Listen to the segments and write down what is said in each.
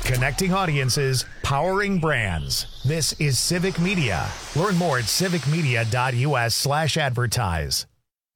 Connecting audiences, powering brands. This is Civic Media. Learn more at civicmedia.us/advertise.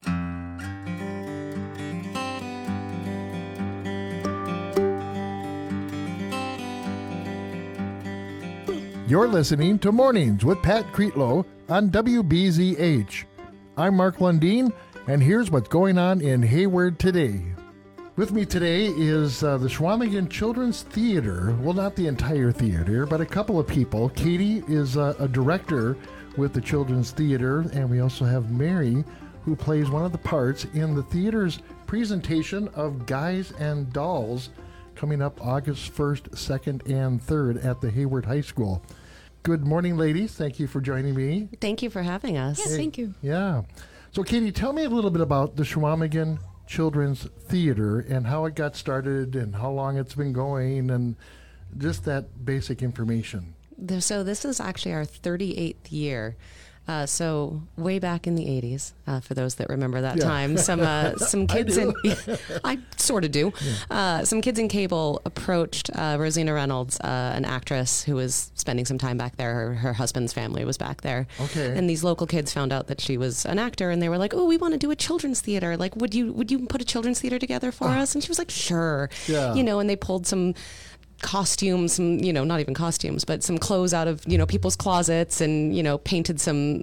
You're listening to Mornings with Pat Creetlow on WBZH. I'm Mark Lundeen, and here's what's going on in Hayward today. With me today is the Chequamegon Children's Theater. Well, not the entire theater, but a couple of people. Katie is a director with the Children's Theater, and we also have Mary, who plays one of the parts in the theater's presentation of Guys and Dolls, coming up August 1st, 2nd, and 3rd at the Hayward High School. Good morning, ladies. Thank you for joining me. Thank you for having us. Yes, thank you. Yeah. So, Katie, tell me a little bit about the Chequamegon Children's Theater and how it got started and how long it's been going and just that basic information. So this is actually our 38th year. So way back in the 80s, for those that remember that time, some kids I sort of do. Yeah. Some kids in cable approached Rosina Reynolds, an actress who was spending some time back there. Her husband's family was back there. Okay. And these local kids found out that she was an actor, and they were like, "Oh, we want to do a children's theater. Like, would you put a children's theater together for us?" And she was like, "Sure." Yeah. And they pulled some costumes, not even costumes, but some clothes out of, people's closets and, painted some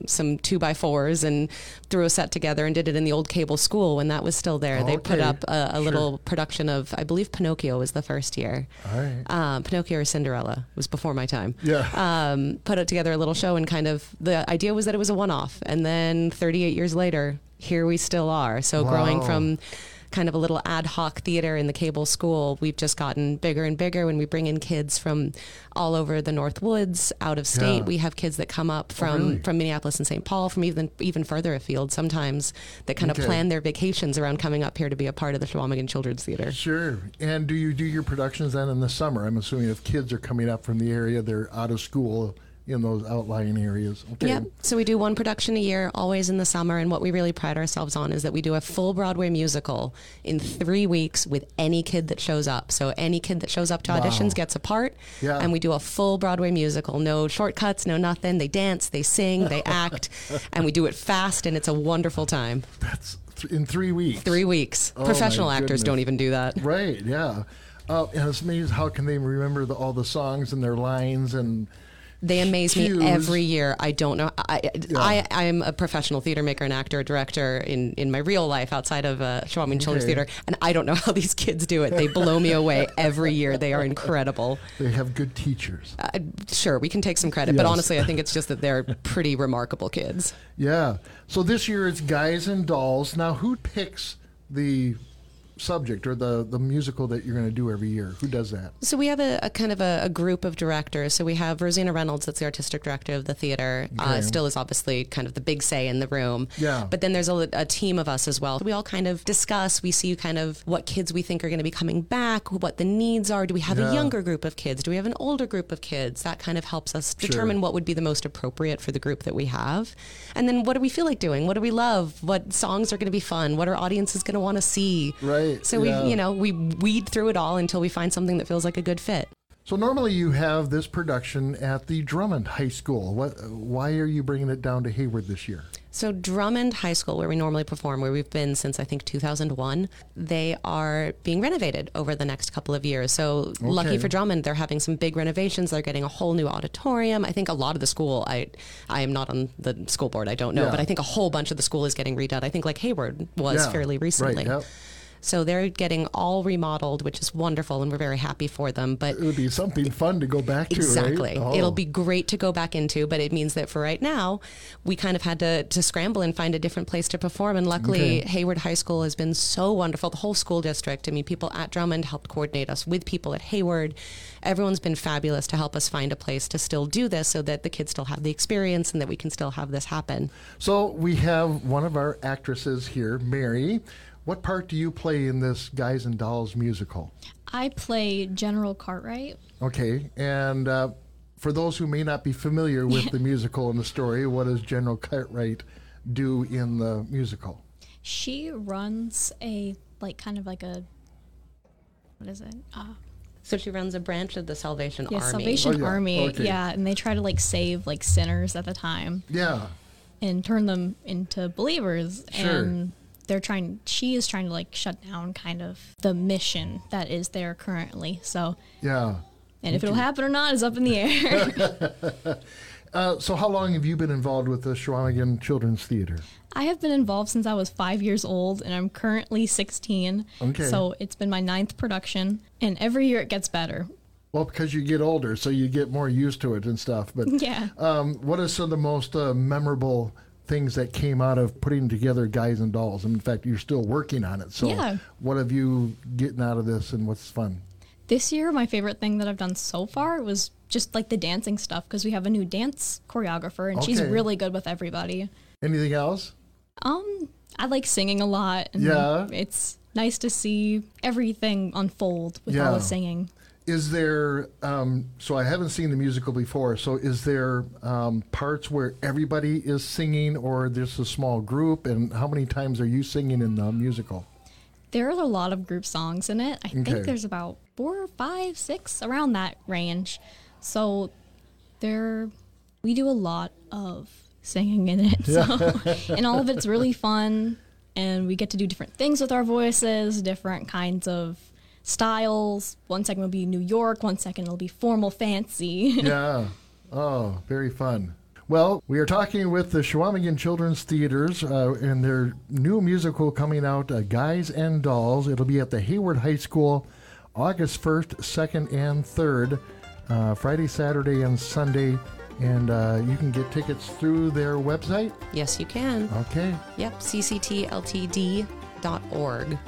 2x4s and threw a set together and did it in the old cable school when that was still there. They put up a little production of, I believe Pinocchio was the first year. All right. Pinocchio or Cinderella was before my time. Yeah. Put it together a little show, and kind of the idea was that it was a one-off. And then 38 years later, here we still are. So growing from kind of a little ad hoc theater in the cable school, we've just gotten bigger and bigger when we bring in kids from all over the North Woods, out of state. Yeah. We have kids that come up from Minneapolis and St. Paul, from even further afield sometimes, that kind of plan their vacations around coming up here to be a part of the Chequamegon Children's Theater. Sure. And do you do your productions then in the summer? I'm assuming if kids are coming up from the area, they're out of school in those outlying areas. Okay. Yep. So we do one production a year, always in the summer. And what we really pride ourselves on is that we do a full Broadway musical in 3 weeks with any kid that shows up. So any kid that shows up to auditions gets a part. Yeah. And we do a full Broadway musical. No shortcuts, no nothing. They dance, they sing, they act. And we do it fast, and it's a wonderful time. That's in 3 weeks. 3 weeks. Oh, Professional my actors goodness. don't even do that. Right, yeah. And it's amazing how can they remember all the songs and their lines and They amaze cues. me every year. I don't know. I'm a professional theater maker and actor, director in my real life outside of Chequamegon Children's Theater, and I don't know how these kids do it. They blow me away every year. They are incredible. They have good teachers. Sure, we can take some credit, but honestly, I think it's just that they're pretty remarkable kids. Yeah. So this year it's Guys and Dolls. Now, who picks the subject or the musical that you're going to do every year? Who does that? So we have a kind of a group of directors. So we have Rosina Reynolds, that's the artistic director of the theater. Still is obviously kind of the big say in the room. Yeah. But then there's a team of us as well. We all kind of discuss. We see kind of what kids we think are going to be coming back, what the needs are. Do we have a younger group of kids? Do we have an older group of kids? That kind of helps us determine what would be the most appropriate for the group that we have. And then what do we feel like doing? What do we love? What songs are going to be fun? What are audiences going to want to see? Right. So we weed through it all until we find something that feels like a good fit. So normally you have this production at the Drummond High School. Why are you bringing it down to Hayward this year? So Drummond High School, where we normally perform, where we've been since I think 2001, they are being renovated over the next couple of years. So lucky for Drummond, they're having some big renovations. They're getting a whole new auditorium. I think a lot of the school, I am not on the school board, I don't know, but I think a whole bunch of the school is getting redone. I think like Hayward was fairly recently. Right, yep. So they're getting all remodeled, which is wonderful, and we're very happy for them. But it would be something fun to go back to, exactly. Right? Oh. It'll be great to go back into, but it means that for right now, we kind of had to scramble and find a different place to perform. And luckily, Hayward High School has been so wonderful. The whole school district, I mean, people at Drummond helped coordinate us with people at Hayward. Everyone's been fabulous to help us find a place to still do this so that the kids still have the experience and that we can still have this happen. So we have one of our actresses here, Mary. What part do you play in this Guys and Dolls musical? I play General Cartwright. Okay, and for those who may not be familiar with the musical and the story, what does General Cartwright do in the musical? She runs a, like, kind of like a, what is it? So she runs a branch of the Salvation Army. Salvation Oh, yeah. Army. Okay. Yeah, and they try to like save like sinners at the time Yeah. and turn them into believers. Sure. And she is trying to like shut down kind of the mission that is there currently. So, Yeah. and if it'll happen or not is up in the air. So how long have you been involved with the Chequamegon Children's Theater? I have been involved since I was 5 years old, and I'm currently 16. Okay. So it's been my 9th production, and every year it gets better. Well, because you get older, so you get more used to it and stuff. But Yeah. what are some of the most memorable things that came out of putting together Guys and Dolls? And in fact, you're still working on it. So Yeah. what have you getting out of this, and what's fun? This year, my favorite thing that I've done so far was just like the dancing stuff, because we have a new dance choreographer, and she's Okay. really good with everybody. Anything else? I like singing a lot. And Yeah. it's nice to see everything unfold with all Yeah. the singing. Is there, so I haven't seen the musical before, so is there parts where everybody is singing, or there's a small group, and how many times are you singing in the musical? There are a lot of group songs in it. I Okay. think there's about 4, 5, 6, around that range. So we do a lot of singing in it. So, and all of it's really fun. And we get to do different things with our voices, different kinds of styles. One second will be New York, one second it'll be formal fancy. Yeah. Oh, very fun. Well, we are talking with the Chequamegon Children's Theaters and their new musical coming out, Guys and Dolls. It'll be at the Hayward High School August 1st, 2nd, and 3rd, Friday, Saturday, and Sunday. And you can get tickets through their website. Yes, you can. Okay. Yep, cctltd.org.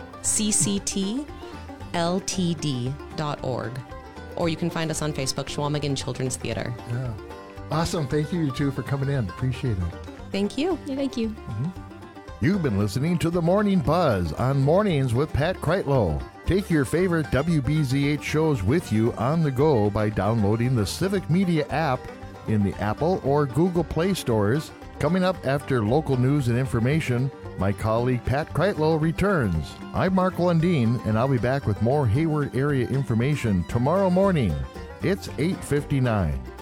cctltd.org. Or you can find us on Facebook, Chequamegon Children's Theater. Yeah. Awesome. Thank you two for coming in. Appreciate it. Thank you. Yeah, thank you. You've been listening to The Morning Buzz on Mornings with Pat Kreitlow. Take your favorite WBZH shows with you on the go by downloading the Civic Media app in the Apple or Google Play stores. Coming up after local news and information, my colleague Pat Kreitlow returns. I'm Mark Lundeen, and I'll be back with more Hayward area information tomorrow morning. It's 8:59.